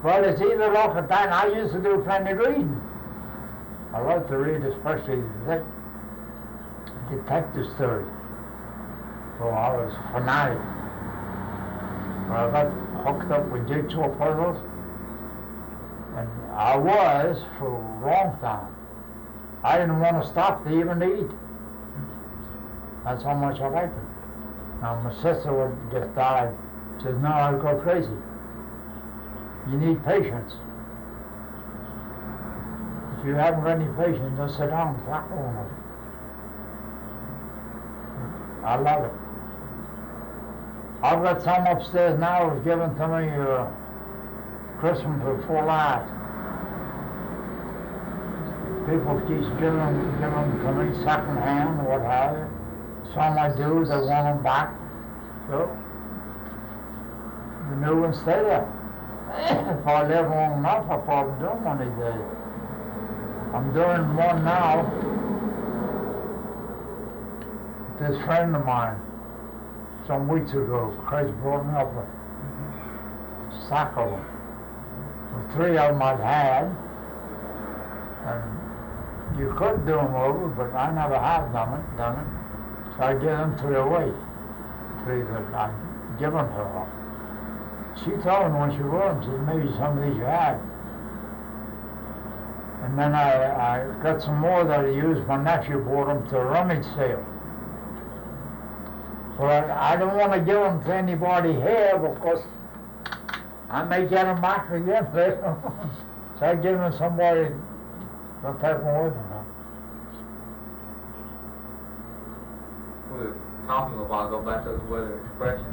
Well, it's either look at that, and I used to do plenty of reading. I love to read, especially detective stories. So I was fanatic. When I got hooked up with jigsaw puzzles, and I was for a long time. I didn't want to stop to even eat. That's how much I liked it. Now my sister would just die. Says, no, I'd go crazy. You need patience. If you haven't got any patience, just sit down and flap on it. I love it. I've got some upstairs now that was given to me Christmas before last. People keep giving them to me second hand or what have you. Some I do, they want them back. So the new ones stay there. If I live long enough, I'll probably do them one of these days. I'm doing one now. This friend of mine, some weeks ago, Chris brought me up a sack of them. The 3 of them I'd had, and you could do them over, but I never have done it. So I give them 3 away. 3 that I'd given her. She told me when she wrote them, she said, maybe some of these you had. And then I got some more that I used. My nephew bought them to a rummage sale. But I don't want to give them to anybody here because I may get them back again later on. So I give them to somebody that'll take them with them. We were talking a while ago about those weather expressions.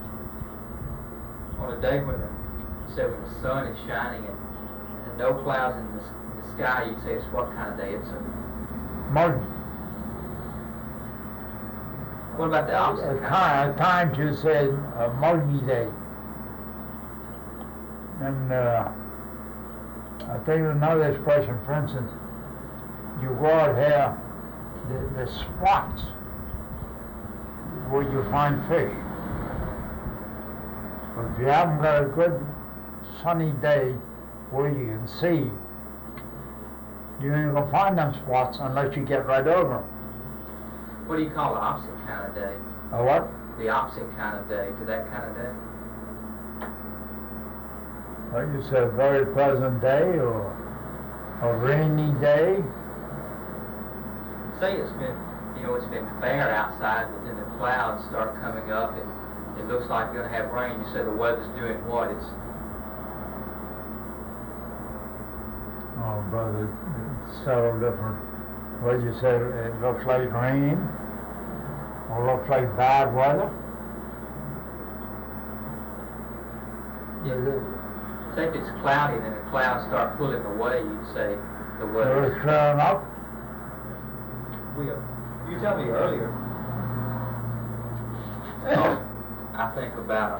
On a day when the sun is shining and no clouds in the sky, you'd say it's what kind of day? It's a muggy. What about the opposite kind? At times you say a muggy day. And I think another expression, for instance, you go out here, the spots where you find fish. But if you haven't got a good sunny day where you can see, you ain't gonna find them spots unless you get right over them. What do you call the opposite kind of day? A what? The opposite kind of day to that kind of day? Well, you said a very pleasant day or a rainy day. Say it's been fair outside, but then the clouds start coming up and it looks like you're going to have rain. You say the weather's doing what? Oh, brother, it's several different. What you said, it looks like rain or looks like bad weather. Say if it's cloudy and the clouds start pulling away, you'd say the weather. It's clearing up. You told me earlier. Oh, I think about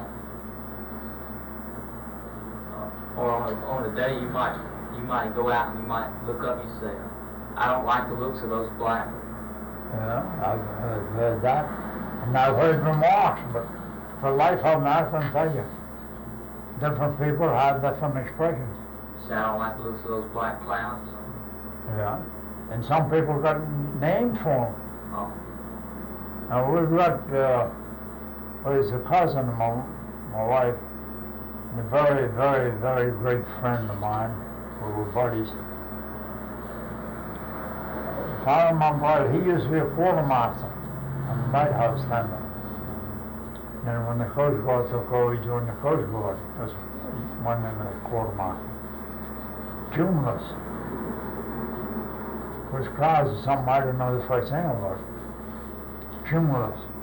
or on a day you might go out and you might look up and you say, I don't like the looks of those black. Yeah, I've heard that. And I've heard remarks, but for life of me, I can tell you. Different people have different expressions. Say, I don't like the looks of those black clouds. Yeah. And some people got names for them. Oh. Now we've got, he's a cousin of my wife, and a very, very, very great friend of mine. We were buddies. If I remember right, he used to be a quartermaster on the lighthouse tender. Then when the Coast Guard took over, he joined the Coast Guard. That's one in the quartermaster. Cumulus. Which clouds is something I didn't know the first thing about. Cumulus.